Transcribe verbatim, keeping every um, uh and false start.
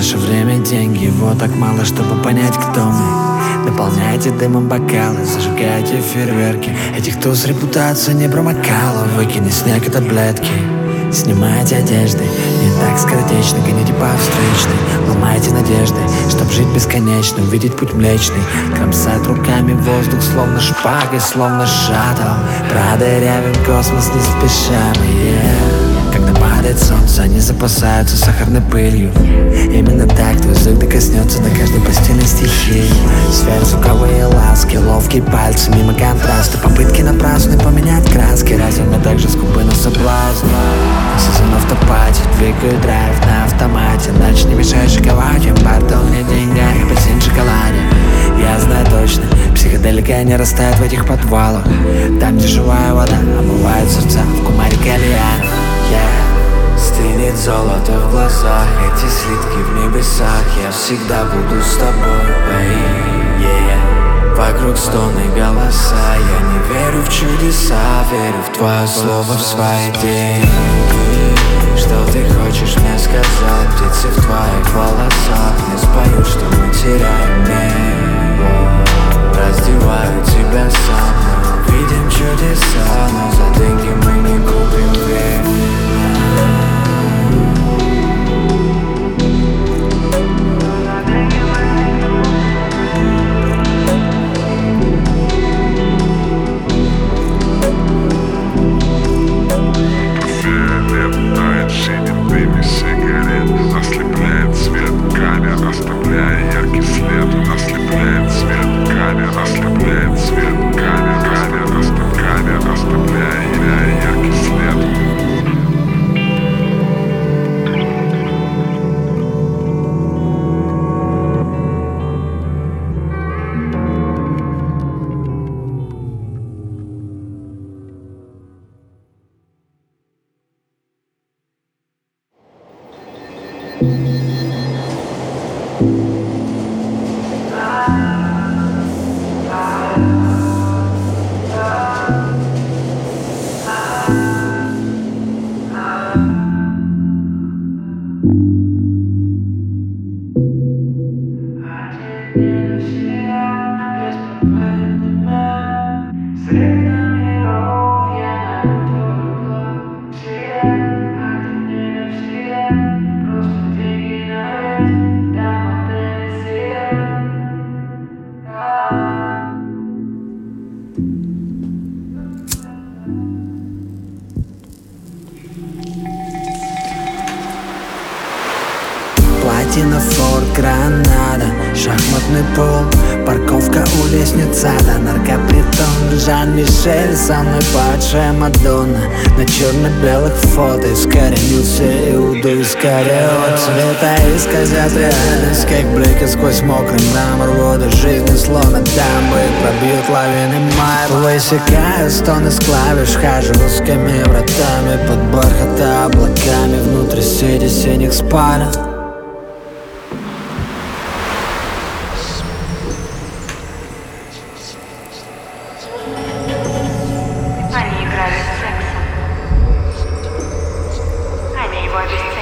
наше время деньги, его так мало, чтобы понять, кто мы. Наполняйте дымом бокалы, зажигайте фейерверки. Этих туз репутация не промокала. Выкини снег и таблетки. Снимайте одежды, не так скоротечно, гоните по встречной. Ломайте надежды, чтоб жить бесконечно, увидеть путь млечный. Кромсать руками воздух, словно шпагой, словно шаттл. Продырявим космос не спеша мы, yeah. Когда падает солнце, они запасаются сахарной пылью. Именно так твой язык докоснется до каждой постельной стихии. Сверхзвуковые ласки, ловкие пальцы, мимо контраста. Попытки напрасны поменять краски. Разве мы так же скупы на соблазн? Сезон автопати, двигаю драйв на автомате. Ночь не мешай шиковать, бартон не деньгах, апельсин в шоколаде. Я знаю точно, психоделика не растает в этих подвалах. Там, где живая вода, омывает сердца в кумаре кальян. Yeah. Стынет золото в глазах, эти слитки в небесах. Я всегда буду с тобой, baby, yeah. Вокруг стоны голоса, я не верю в чудеса, верю в твое слово, в свои деньги. Что ты хочешь мне сказать? Птицы в твоих волосах не споют, что мы теряем небо. Раздеваю тебя сам, мы увидим чудеса, но за деньги мы не купим время. Ослепляет свет, камера, оставляя яркий след. Ослепляет свет, камера, ослепляет свет, камера, камера, остав, камера, оставляя яркий след. Платина, Форд, Гранада, шахматный пол, парковка у лестницы ада, наркопритон, Жан-Мишель, со мной падшая Мадонна. На черно-белых фото искоренился Иуда Искариот. Цвета исказят реальность, как блики сквозь мокрый мрамор. Воды жизни сломят дамбы, пробьют лавины майла. Высекая стоны с клавиш, хожу узкими вратами под бархата облаками, внутри сети синих спален. Они играют с сексом. Они его обесценивают.